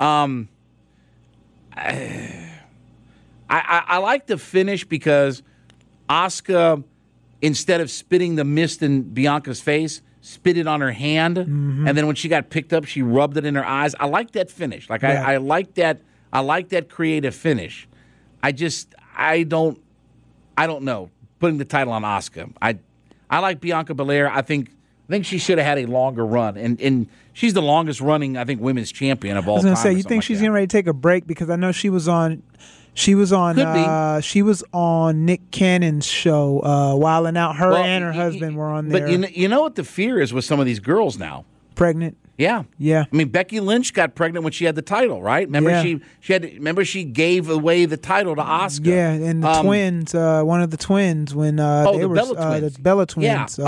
I like the finish because Asuka, instead of spitting the mist in Bianca's face, spit it on her hand, and then when she got picked up, she rubbed it in her eyes. I like that finish. Like I like that. I like that creative finish. I don't know. Putting the title on Asuka. I like Bianca Belair. I think she should have had a longer run, and she's the longest running, I think, women's champion of all time. I was gonna say, you think she's getting ready to take a break, because I know she was on Nick Cannon's show, Wildin' Out. Her and her husband were on there. But you know what the fear is with some of these girls now? Pregnant. Yeah. Yeah. I mean, Becky Lynch got pregnant when she had the title, right? Remember she gave away the title to Asuka. Yeah, and the twins, one of the twins when they were Bella twins. the Bella twins.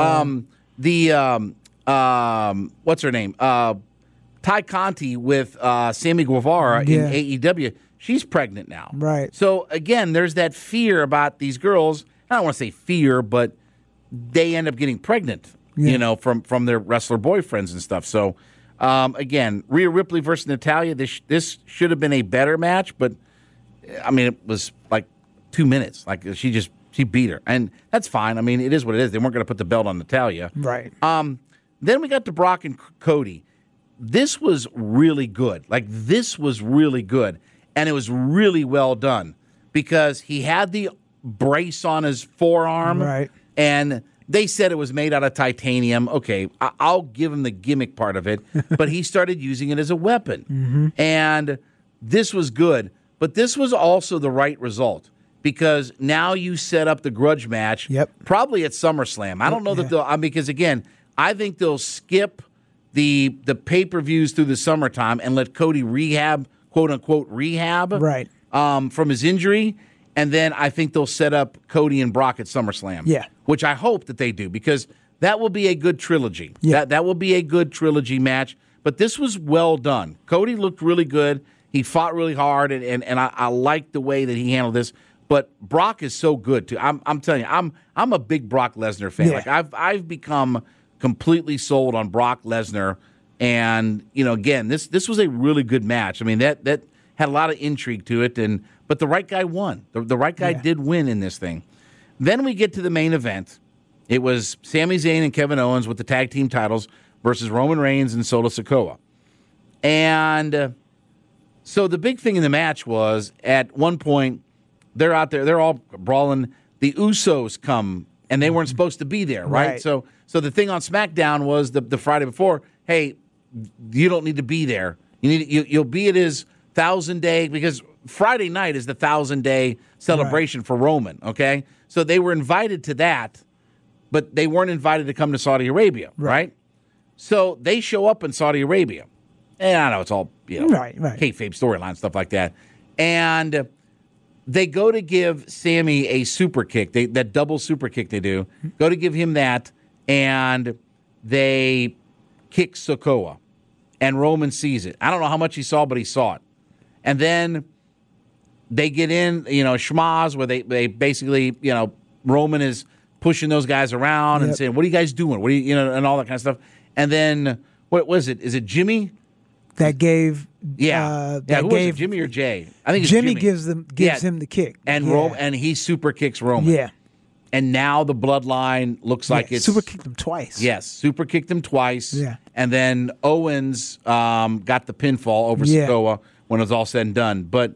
Yeah. What's her name? Ty Conti with Sammy Guevara in AEW. She's pregnant now. Right. So again, there's that fear about these girls. I don't want to say fear, but they end up getting pregnant. Yeah. You know, from their wrestler boyfriends and stuff. So, again, Rhea Ripley versus Natalya. This should have been a better match, but I mean, it was like 2 minutes. Like she beat her, and that's fine. I mean, it is what it is. They weren't going to put the belt on Natalya, right? Then we got to Brock and Cody. This was really good. Like this was really good, and it was really well done because he had the brace on his forearm, right, and they said it was made out of titanium. Okay, I'll give him the gimmick part of it, but he started using it as a weapon. And this was good, but this was also the right result because now you set up the grudge match probably at SummerSlam. I don't know that they'll, because again, I think they'll skip the pay-per-views through the summertime and let Cody rehab, quote-unquote rehab, Right. From his injury, and then I think they'll set up Cody and Brock at SummerSlam. Yeah. Which I hope that they do, because that will be a good trilogy. Yeah. That will be a good trilogy match. But this was well done. Cody looked really good. He fought really hard, and I like the way that he handled this. But Brock is so good too. I'm telling you, I'm a big Brock Lesnar fan. Yeah. Like I've become completely sold on Brock Lesnar. And again, this was a really good match. I mean, that had a lot of intrigue to it, but the right guy won. The right guy did win in this thing. Then we get to the main event. It was Sami Zayn and Kevin Owens with the tag team titles versus Roman Reigns and Solo Sikoa. And so the big thing in the match was, at one point, they're out there, they're all brawling. The Usos come, and they weren't supposed to be there, right? So the thing on SmackDown was the Friday before, hey, you don't need to be there. You'll be at his 1,000-day, because Friday night is the 1,000-day celebration for Roman, okay? So they were invited to that, but they weren't invited to come to Saudi Arabia, right? So they show up in Saudi Arabia. And I know it's all, right. kayfabe storyline, stuff like that. And they go to give Sammy a super kick, that double super kick they do. Go to give him that, and they kick Sikoa. And Roman sees it. I don't know how much he saw, but he saw it. And then they get in, schmaz, where they basically, Roman is pushing those guys around and saying, what are you guys doing? What are you, and all that kind of stuff. And then, what was it? Is it Jimmy? That gave who was it, Jimmy or Jay? I think it's Jimmy Jimmy. gives him the kick. And and he super kicks Roman. Yeah. And now the bloodline looks like it's super kicked him twice. Yes, super kicked him twice. Yeah. And then Owens got the pinfall over Sikoa when it was all said and done. But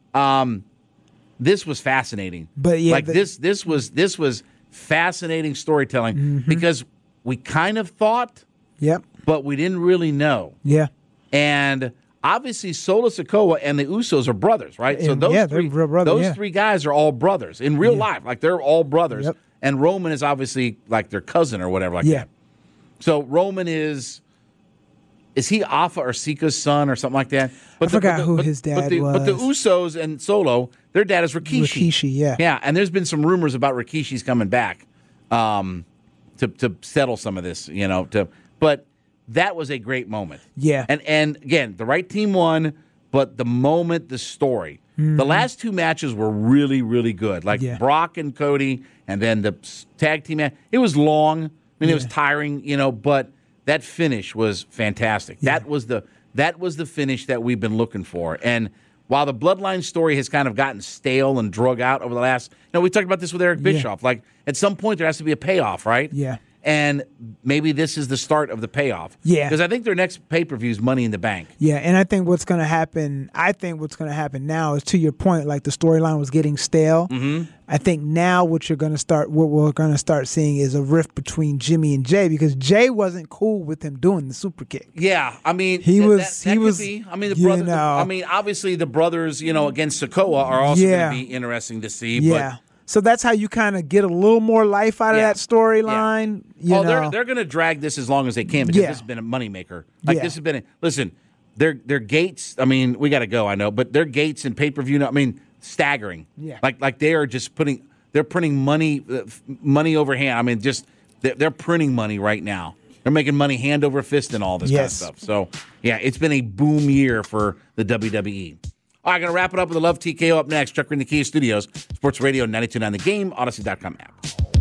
this was fascinating. But this was fascinating storytelling, because we kind of thought, but we didn't really know. Yeah. And obviously, Solo Sikoa and the Usos are brothers, right? So those three guys are all brothers in real life. Like, they're all brothers. Yep. And Roman is obviously like their cousin or whatever like that. So Roman is he Alpha or Sika's son or something like that? But I forgot who his dad was. But the Usos and Solo, their dad is Rikishi. Rikishi, yeah. Yeah, and there's been some rumors about Rikishi's coming back to settle some of this, but that was a great moment. Yeah. And again, the right team won, but the moment, the story. The last two matches were really, really good. Like Brock and Cody, and then the tag team match. It was long. I mean, it was tiring, but that finish was fantastic. Yeah. That was the finish that we've been looking for. And while the Bloodline story has kind of gotten stale and drug out over the last, we talked about this with Eric Bischoff. Like, at some point there has to be a payoff, right? Yeah. And maybe this is the start of the payoff. Yeah. Because I think their next pay-per-view is Money in the Bank. Yeah, and I think what's going to happen now is, to your point, like the storyline was getting stale. Mm-hmm. I think now what we're going to start seeing is a rift between Jimmy and Jay, because Jay wasn't cool with him doing the super kick. Yeah, I mean, he was. Be. I mean, the brothers. I mean, obviously the brothers, against Sikoa are also going to be interesting to see. Yeah. But so that's how you kind of get a little more life out of that storyline. Yeah. They're going to drag this as long as they can, because this has been a moneymaker. Like, this has been listen, their gates, I mean, we got to go, I know, but their gates and pay-per-view, I mean, staggering. Yeah. Like they are just printing money over hand. I mean, just they're printing money right now. They're making money hand over fist and all this kind of stuff. So, it's been a boom year for the WWE. All right, going to wrap it up with the Love TKO up next. Chuck in the Kia Studios, Sports Radio 92.9 The Game, Odyssey.com app.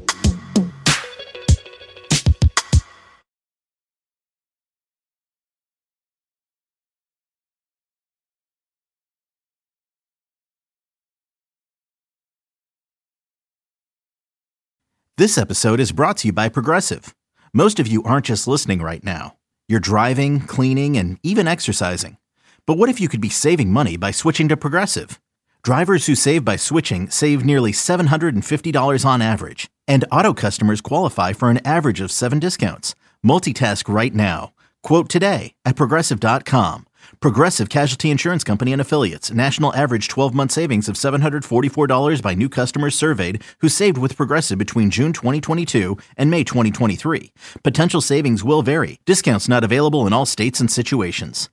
This episode is brought to you by Progressive. Most of you aren't just listening right now. You're driving, cleaning, and even exercising. But what if you could be saving money by switching to Progressive? Drivers who save by switching save nearly $750 on average, and auto customers qualify for an average of 7 discounts. Multitask right now. Quote today at Progressive.com. Progressive Casualty Insurance Company and Affiliates. National average 12-month savings of $744 by new customers surveyed who saved with Progressive between June 2022 and May 2023. Potential savings will vary. Discounts not available in all states and situations.